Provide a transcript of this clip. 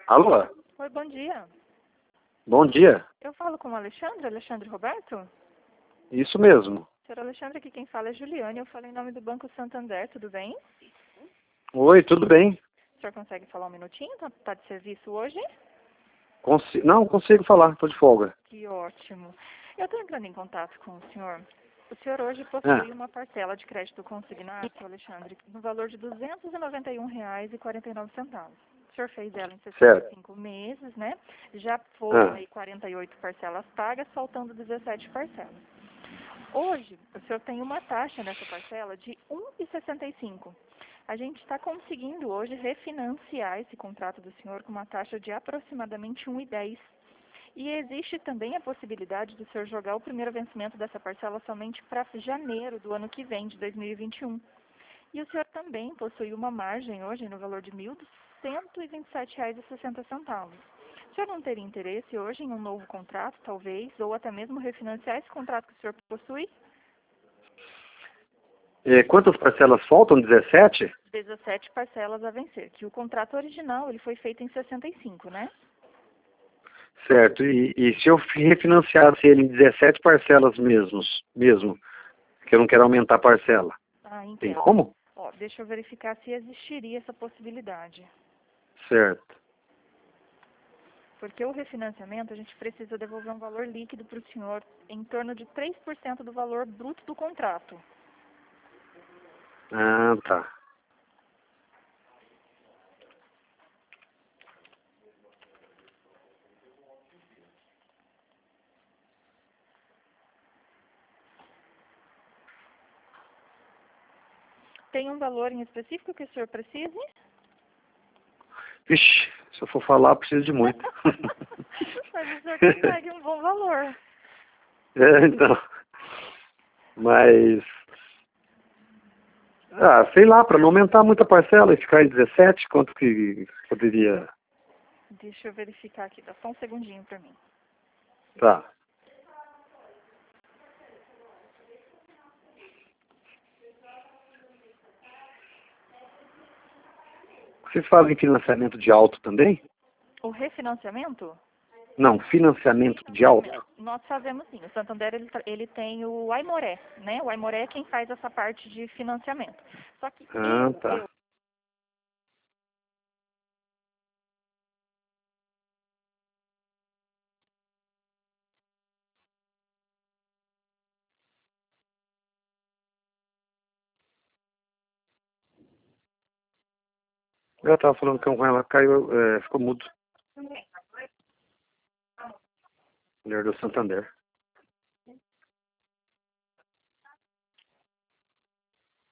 Alô? Oi, bom dia. Bom dia. Eu falo com o Alexandre Roberto? Isso mesmo. Senhor Alexandre, aqui quem fala é Juliane. Eu falo em nome do Banco Santander, tudo bem? Oi, tudo bem? O senhor consegue falar um minutinho? Tá de serviço hoje? Não, consigo falar, estou de folga. Que ótimo. Eu estou entrando em contato com o senhor. O senhor hoje Ah, possui uma parcela de crédito consignado, senhor Alexandre, no valor de R$ 291,49. O senhor fez ela em certo. 65 meses, né? Já foram Ah, aí 48 parcelas pagas, faltando 17 parcelas. Hoje, o senhor tem uma taxa nessa parcela de 1,65. A gente está conseguindo hoje refinanciar esse contrato do senhor com uma taxa de aproximadamente 1,10. E existe também a possibilidade do senhor jogar o primeiro vencimento dessa parcela somente para janeiro do ano que vem, de 2021. E o senhor também possui uma margem hoje no valor de R$ 1.127,60. O senhor não teria interesse hoje em um novo contrato, talvez, ou até mesmo refinanciar esse contrato que o senhor possui? quantas parcelas faltam? 17? 17 parcelas a vencer, que o contrato original ele foi feito em 65, né? Certo. E se eu refinanciasse ele em 17 parcelas mesmo, que eu não quero aumentar a parcela, Ah, tem entendo. como? Ó, deixa eu verificar se existiria essa possibilidade. Certo. Porque o refinanciamento, a gente precisa devolver um valor líquido para o senhor em torno de 3% do valor bruto do contrato. Ah, tá. Tem um valor em específico que o senhor precise? Vixe, se eu for falar, eu preciso de muito. Mas o senhor consegue um bom valor. Então. Mas, sei lá, para não aumentar muito a parcela e ficar em 17, quanto que poderia... Deixa eu verificar aqui, dá só um segundinho para mim. Tá. Vocês fazem financiamento de auto também? O refinanciamento? Não, financiamento de auto. Nós fazemos sim. O Santander ele tem o Aimoré, né? O Aimoré é quem faz essa parte de financiamento. Só que Ah, tá. Eu estava falando com ela, caiu, ficou mudo. Mulher do Santander.